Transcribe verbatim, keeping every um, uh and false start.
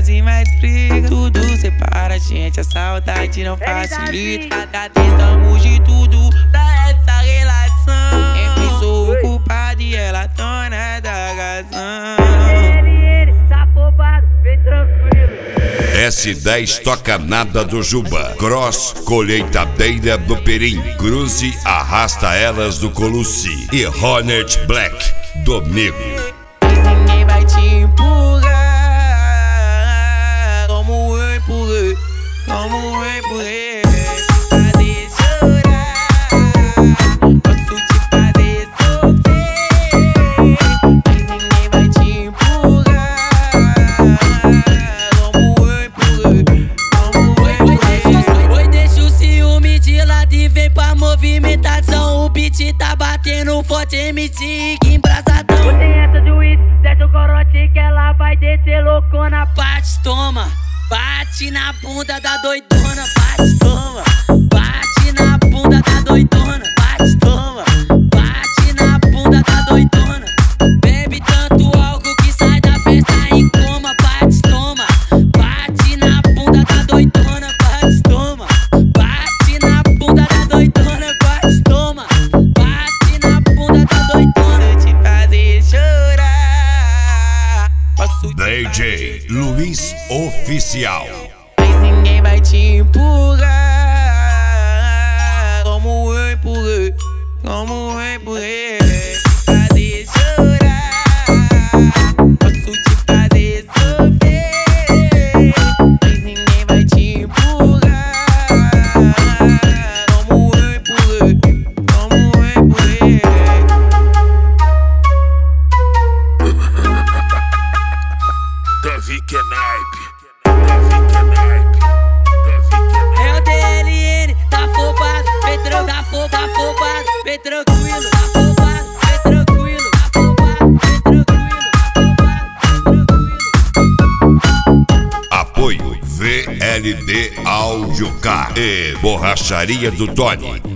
quase mais briga. Tudo separa a gente, a saudade não facilita. Tá tentamos de tudo pra essa relação. Sempre sou o culpado e ela dona da razão. Tá afobado, vem tranquilo. S dez toca nada do Juba. Cross, colheitadeira do Perim. Cruze, arrasta elas do Colucci. E Hornet Black, do Nego. Ninguém vai te empurrar como eu empurrei, como eu empurrei. Fazer chorar, posso te fazer sofrer. Ninguém vai te empurrar como eu empurrei, como eu empurrei. Oi, deixa o ciúme de lado e vem pra movimentação. O beat tá batendo forte, M C que embrasadão. Você entra de uísque, desce o corote que ela vai descer loucona. Bate, toma, bate na bunda da doidona. Bate, toma, bate na bunda da doidona. Bate, toma, bate na bunda da doidona. Bebe tanto álcool que sai da festa em coma. Bate, toma, bate na bunda da doidona. Bate, toma, bate na bunda da doidona. Bate, toma, bate na bunda da doidona. Posso te fazer chorar, posso te D J Luiz Oficial. mas ninguém vai te empurrar como eu empurrei, como eu empurrei. Fazer chorar, posso te fazer sofrer, mas ninguém vai te empurrar como eu empurrei, como eu empurrei. Deve que é naipe, deve que é naipe, deve que é naipe. É o D L N, tá afobado, vem tranquilo, tá afobado, tá afobado, vem tranquilo, tá afobado, vem tranquilo, tá afobado, vem tranquilo, tá afobado, vem tranquilo. Apoio V L D Áudio K e Borracharia do Tony.